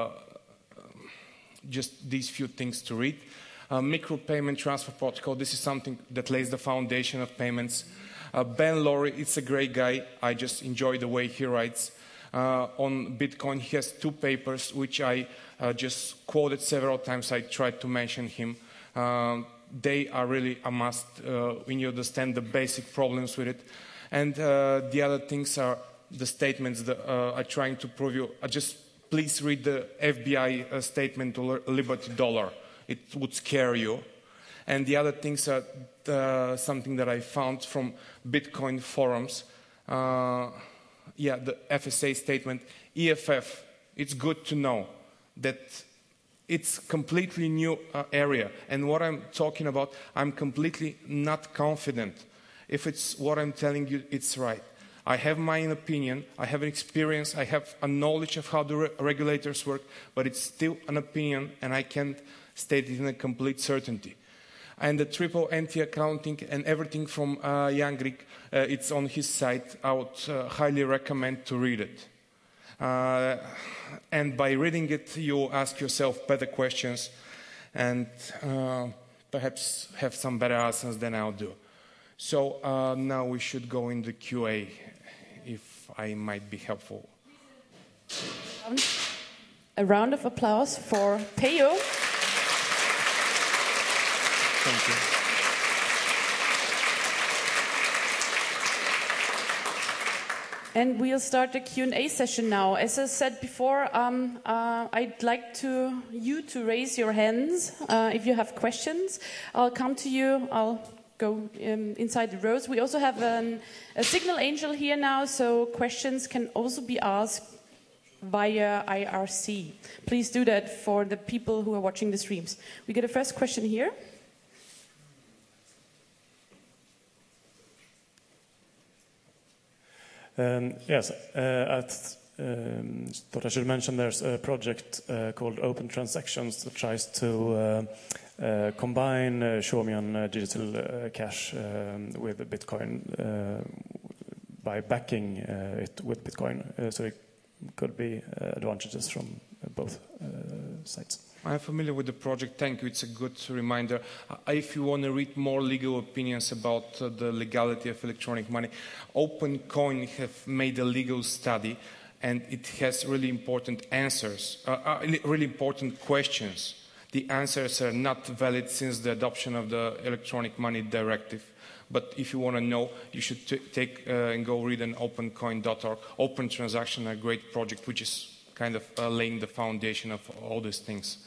S1: just these few things to read. Micropayment transfer protocol, this is something that lays the foundation of payments. Ben Laurie, it's a great guy. I just enjoy the way he writes. On Bitcoin, he has 2 papers, which I just quoted several times. I tried to mention him. They are really a must when you understand the basic problems with it. And the other things are the statements that I'm trying to prove you. Please read the FBI statement to Liberty Dollar. It would scare you. And the other things are something that I found from Bitcoin forums. The FSA statement, EFF, it's good to know that it's completely new area. And what I'm talking about, I'm completely not confident if it's what I'm telling you, it's right. I have my own opinion, I have an experience, I have a knowledge of how the regulators work, but it's still an opinion and I can't state it in a complete certainty. And the triple anti-accounting and everything from Jan Grik, it's on his site. I would highly recommend to read it. And by reading it, you ask yourself better questions and perhaps have some better answers than I'll do. So now we should go in the QA, if I might be helpful.
S2: A round of applause for Peyo.
S1: Thank you.
S2: And we'll start the Q&A session now. As I said before, I'd like you to raise your hands if you have questions. I'll come to you. I'll go inside the rows. We also have a signal angel here now, so questions can also be asked via IRC. Please do that for the people who are watching the streams. We get a first question here.
S3: Yes, I thought I should mention there's a project called Open Transactions that tries to combine Chaumian digital cash with Bitcoin by backing it with Bitcoin. So it could be advantages from both sides.
S1: I'm familiar with the project. Thank you. It's a good reminder. If you want to read more legal opinions about the legality of electronic money, OpenCoin have made a legal study, and it has really important answers, really important questions. The answers are not valid since the adoption of the electronic money directive. But if you want to know, you should take and go read on opencoin.org. Open Transaction, a great project, which is kind of laying the foundation of all these things.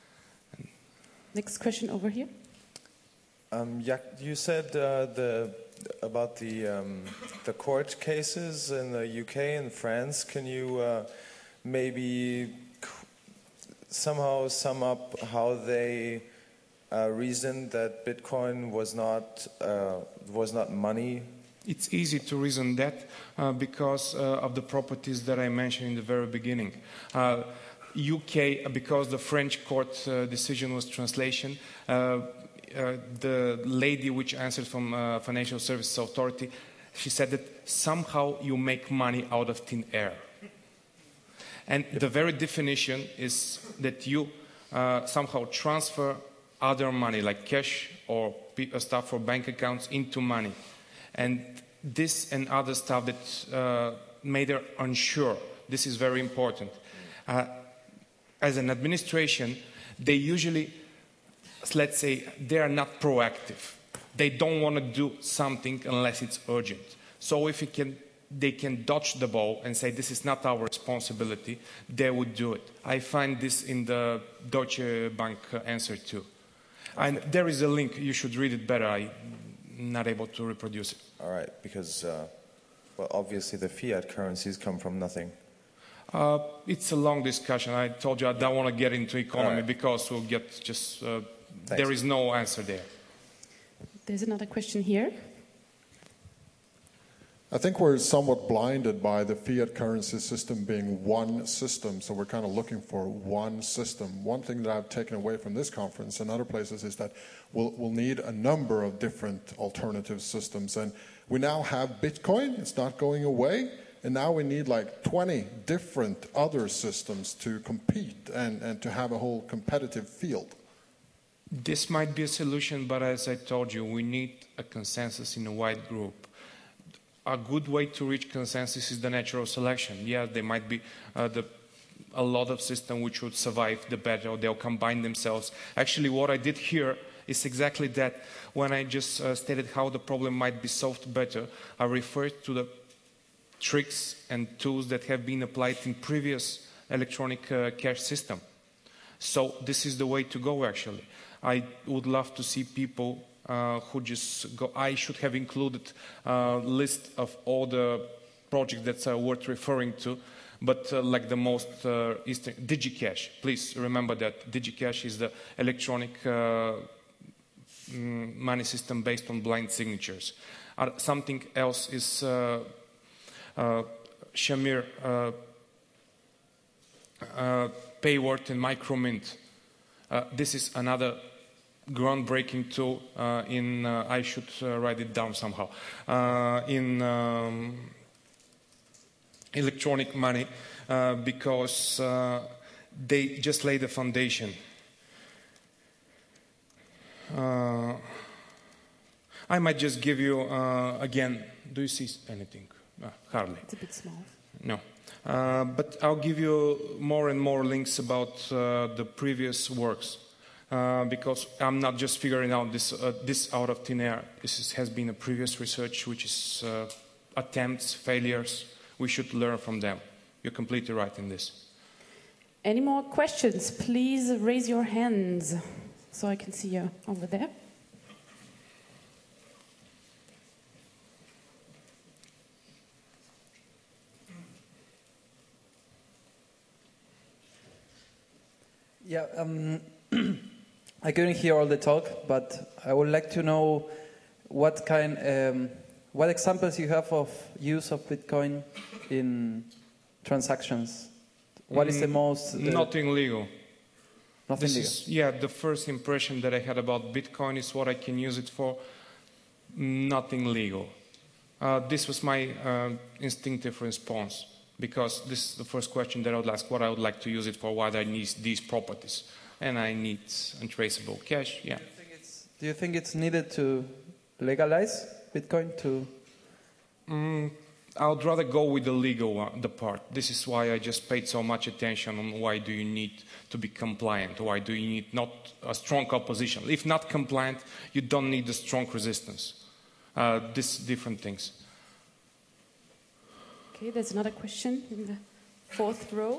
S2: Next question over here.
S4: Yeah, you said about the court cases in the UK and France. Can you maybe somehow sum up how they reasoned that Bitcoin was not money?
S1: It's easy to reason that because of the properties that I mentioned in the very beginning. UK, because the French court decision was translation, the lady which answered from Financial Services Authority, she said that somehow you make money out of thin air. And the very definition is that you somehow transfer other money, like cash or stuff for bank accounts, into money. And this and other stuff that made her unsure. This is very important. As an administration, they usually, let's say, they are not proactive. They don't want to do something unless it's urgent. So if they can dodge the ball and say this is not our responsibility, they would do it. I find this in the Deutsche Bank answer too. And there is a link. You should read it better. I'm not able to reproduce it.
S4: All right, because well, obviously the fiat currencies come from nothing.
S1: It's a long discussion. I told you I don't want to get into economy because we'll get just... there is no answer there.
S2: There's another question here.
S5: I think we're somewhat blinded by the fiat currency system being one system, so we're kind of looking for one system. One thing that I've taken away from this conference and other places is that we'll need a number of different alternative systems. And we now have Bitcoin, it's not going away. And now we need like 20 different other systems to compete and to have a whole competitive field.
S1: This might be a solution, but as I told you, we need a consensus in a wide group. A good way to reach consensus is the natural selection. Yeah, there might be a lot of systems which would survive the better, or they'll combine themselves. Actually, what I did here is exactly that. When I just stated how the problem might be solved better, I referred to the tricks and tools that have been applied in previous electronic cash system. So this is the way to go, actually. I would love to see people who just go... I should have included a list of all the projects that are worth referring to, but like the most Eastern... DigiCash, please remember that. DigiCash is the electronic money system based on blind signatures. Something else is... Shamir, Payword and Micromint. This is another groundbreaking tool in, I should write it down somehow, in electronic money because they just lay the foundation. I might just give you, again, do you see anything? Hardly.
S2: It's a bit small.
S1: No. But I'll give you more and more links about the previous works because I'm not just figuring out this out of thin air. This has been a previous research which is attempts, failures. We should learn from them. You're completely right in this.
S2: Any more questions? Please raise your hands so I can see you over there.
S6: Yeah, I couldn't hear all the talk, but I would like to know what kind what examples you have of use of Bitcoin in transactions? What is the most...
S1: Nothing legal.
S6: Nothing legal.
S1: Yeah, the first impression that I had about Bitcoin is what I can use it for. Nothing legal. This was my instinctive response, because this is the first question that I would ask, what I would like to use it for, why I need these properties. And I need untraceable cash, yeah.
S6: Do you think it's needed to legalize Bitcoin to...
S1: I would rather go with the legal the part. This is why I just paid so much attention on why do you need to be compliant, why do you need not a strong opposition. If not compliant, you don't need a strong resistance. These different things.
S2: Okay, there's another question in the fourth row.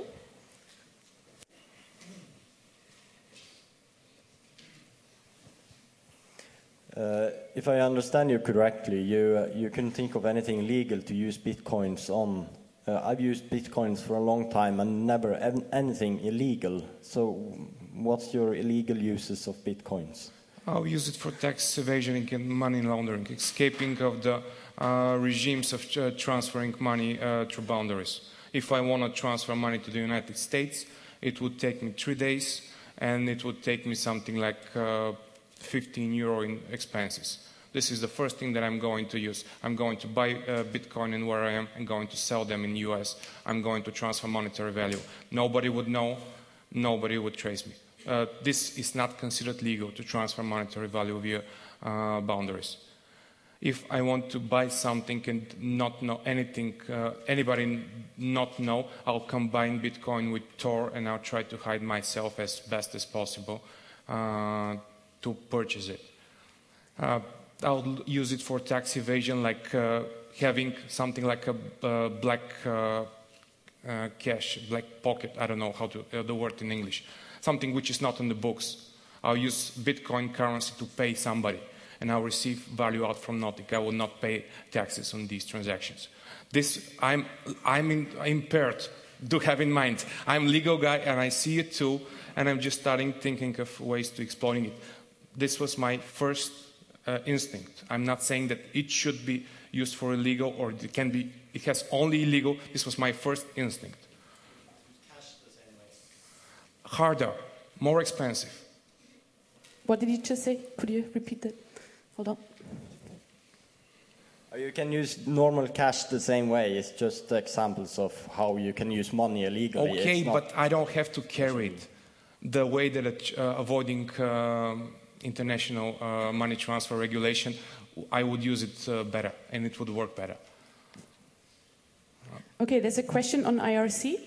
S7: If I understand you correctly, you couldn't think of anything legal to use bitcoins on. I've used bitcoins for a long time and never anything illegal. So what's your illegal uses of bitcoins?
S1: I'll use it for tax evasion and money laundering, escaping of the regimes of transferring money through boundaries. If I want to transfer money to the United States, it would take me 3 days, and it would take me something like 15 euro in expenses. This is the first thing that I'm going to use. I'm going to buy Bitcoin in where I am and going to sell them in the US. I'm going to transfer monetary value. Nobody would know, nobody would trace me. This is not considered legal to transfer monetary value via boundaries. If I want to buy something and not know anything, anybody not know, I'll combine Bitcoin with Tor and I'll try to hide myself as best as possible to purchase it. I'll use it for tax evasion, like having something like a black cash, black pocket, I don't know how to, the word in English. Something which is not on the books. I'll use Bitcoin currency to pay somebody, and I'll receive value out from nothing. I will not pay taxes on these transactions. This, I'm impaired. Do have in mind, I'm a legal guy, and I see it too, and I'm just starting thinking of ways to exploiting it. This was my first instinct. I'm not saying that it should be used for illegal, or it can be. It has only illegal. This was my first instinct. Harder, more expensive.
S2: What did you just say? Could you repeat that? Hold on.
S7: You can use normal cash the same way. It's just examples of how you can use money illegally.
S1: Okay, but I don't have to carry it the way that avoiding international money transfer regulation, I would use it better, and it would work better.
S2: Okay, there's a question on IRC.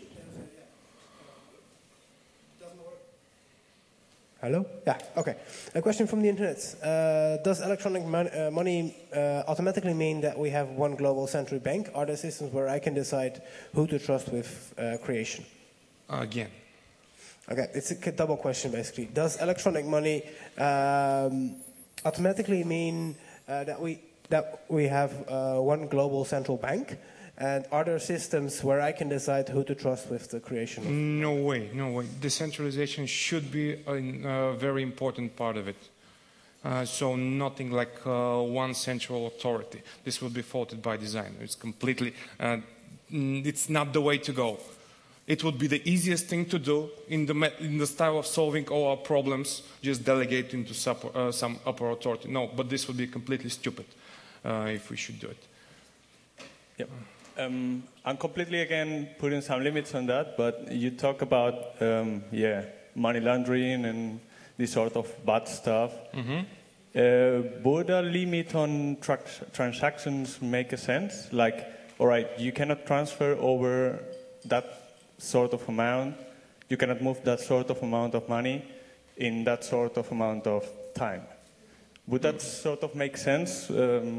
S8: Hello? Yeah, okay. A question from the internet. Does electronic money automatically mean that we have one global central bank? Are there systems where I can decide who to trust with creation?
S1: Again.
S8: Okay, it's a double question basically. Does electronic money automatically mean that we have one global central bank? And are there systems where I can decide who to trust with the creation of?
S1: No way, no way. Decentralization should be a very important part of it. So nothing like one central authority. This will be faulted by design. It's completely, it's not the way to go. It would be the easiest thing to do in the style of solving all our problems, just delegate into some upper authority. No, but this would be completely stupid if we should do it.
S9: Yep. I'm completely again putting some limits on that, but you talk about money laundering and this sort of bad stuff. Mm-hmm. Would a limit on transactions make a sense? Like, all right, you cannot transfer over that sort of amount, you cannot move that sort of amount of money in that sort of amount of time. Would that sort of make sense?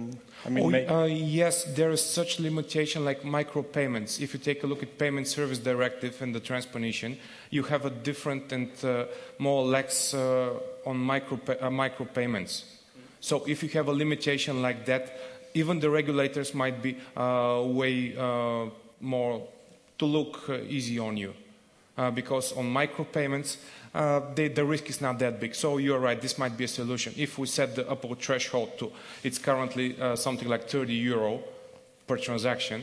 S1: Yes, there is such limitation like micropayments. If you take a look at Payment Service Directive and the transposition, you have a different and more lax on micropayments. So if you have a limitation like that, even the regulators might be way more to look easy on you. because on micropayments, the risk is not that big. So you're right, this might be a solution. If we set the upper threshold to, it's currently something like €30 per transaction,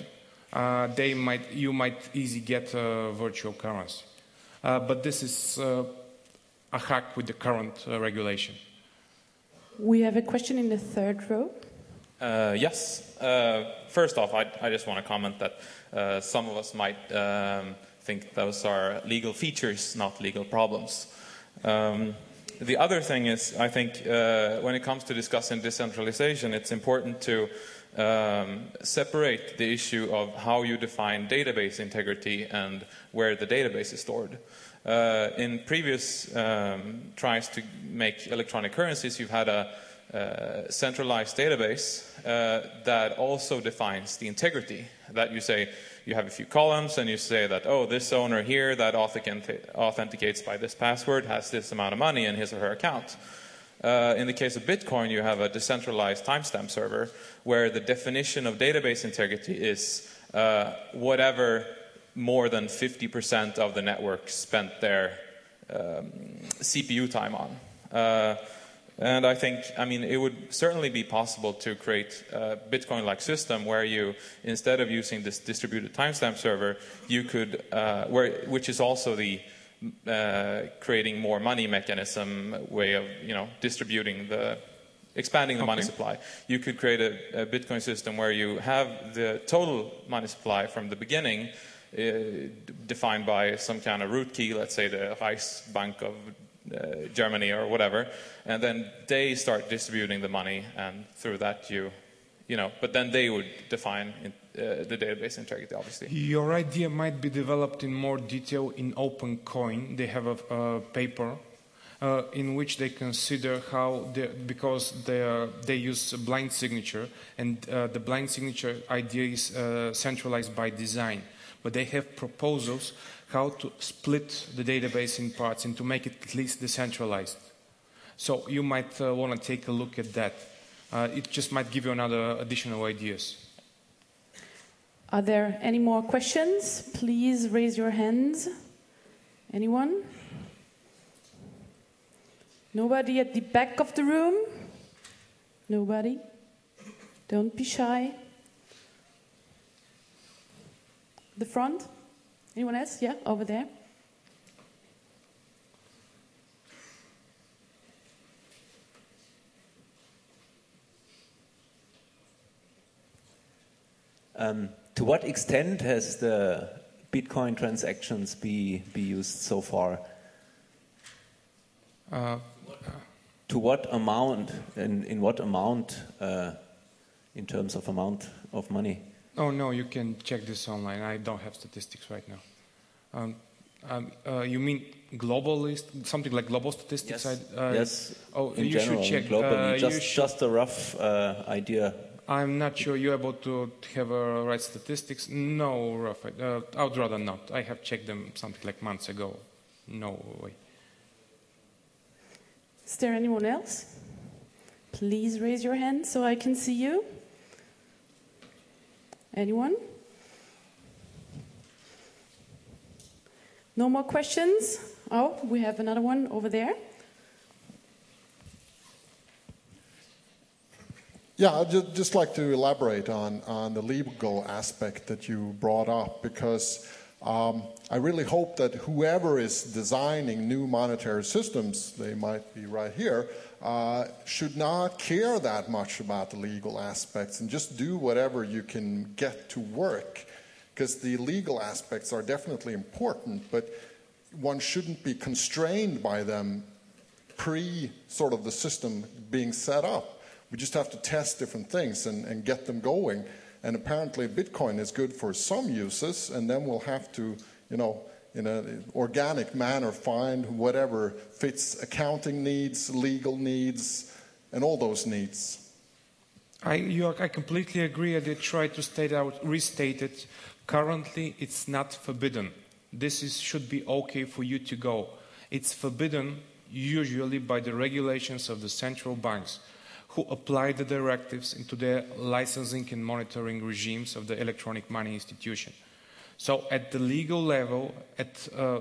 S1: you might easily get virtual currency. But this is a hack with the current regulation.
S2: We have a question in the third row.
S10: Yes. First off, I just want to comment that some of us might think those are legal features, not legal problems. The other thing is, I think, when it comes to discussing decentralization, it's important to separate the issue of how you define database integrity and where the database is stored. In previous tries to make electronic currencies, you've had a centralized database that also defines the integrity. That you say, you have a few columns and you say that, oh, this owner here that authenticates by this password has this amount of money in his or her account. In the case of Bitcoin, you have a decentralized timestamp server where the definition of database integrity is whatever more than 50% of the network spent their CPU time on. And I think, it would certainly be possible to create a Bitcoin-like system where you, instead of using this distributed timestamp server, you could, which is also the creating more money mechanism way of, expanding the money supply. You could create a Bitcoin system where you have the total money supply from the beginning defined by some kind of root key, let's say the Reichsbank of Germany or whatever, and then they start distributing the money, and through that but then they would define the database integrity, obviously.
S1: Your idea might be developed in more detail in OpenCoin. They have a paper in which they consider how, because they use a blind signature, and the blind signature idea is centralized by design. But they have proposals how to split the database in parts and to make it at least decentralized. So you might want to take a look at that. It just might give you another additional ideas.
S2: Are there any more questions? Please raise your hands. Anyone? Nobody at the back of the room? Nobody? Don't be shy. The front? Anyone else? Yeah, over there.
S11: To what extent has the Bitcoin transactions be used so far? To what amount, and in what amount, in terms of amount of money?
S1: Oh, no, you can check this online. I don't have statistics right now. You mean global list, something like global statistics?
S11: Yes, yes.
S1: Oh,
S11: in
S1: you
S11: general,
S1: should check.
S11: Globally, just a rough idea.
S1: I'm not sure you're able to have right statistics. No, rough. I would rather not. I have checked them something like months ago. No way.
S2: Is there anyone else? Please raise your hand so I can see you. Anyone? No more questions? Oh, we have another one over there.
S5: Yeah, I'd just like to elaborate on the legal aspect that you brought up, because I really hope that whoever is designing new monetary systems, they might be right here, should not care that much about the legal aspects and just do whatever you can get to work. Because the legal aspects are definitely important, but one shouldn't be constrained by them sort of the system being set up. We just have to test different things and get them going. And apparently Bitcoin is good for some uses, and then we'll have to, in an organic manner, find whatever fits accounting needs, legal needs, and all those needs.
S1: I completely agree. I did try to restate it. Currently, it's not forbidden. This should be okay for you to go. It's forbidden usually by the regulations of the central banks, who apply the directives into their licensing and monitoring regimes of the electronic money institution. So at the legal level,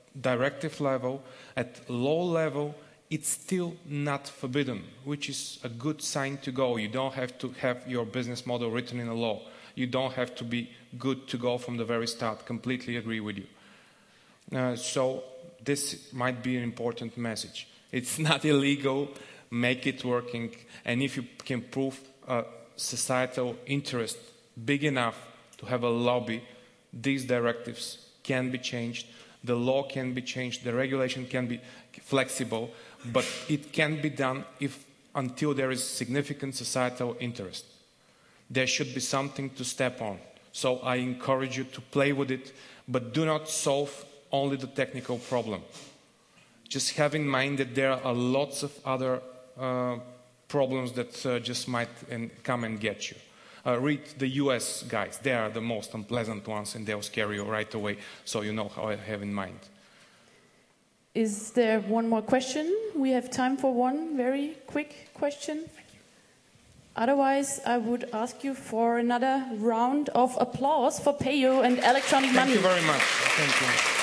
S1: directive level, at law level, it's still not forbidden, which is a good sign to go. You don't have to have your business model written in a law. You don't have to be good to go from the very start. Completely agree with you. So this might be an important message. It's not illegal. Make it working. And if you can prove a societal interest big enough to have a lobby, these directives can be changed. The law can be changed. The regulation can be flexible. But it can be done until there is significant societal interest. There should be something to step on. So I encourage you to play with it, but do not solve only the technical problem. Just have in mind that there are lots of other problems that just might come and get you. Read the US guys. They are the most unpleasant ones, and they'll scare you right away, so you know how I have in mind.
S2: Is there one more question? We have time for one very quick question. Otherwise, I would ask you for another round of applause for Peyo and electronic money.
S1: Thank you very much. Thank you.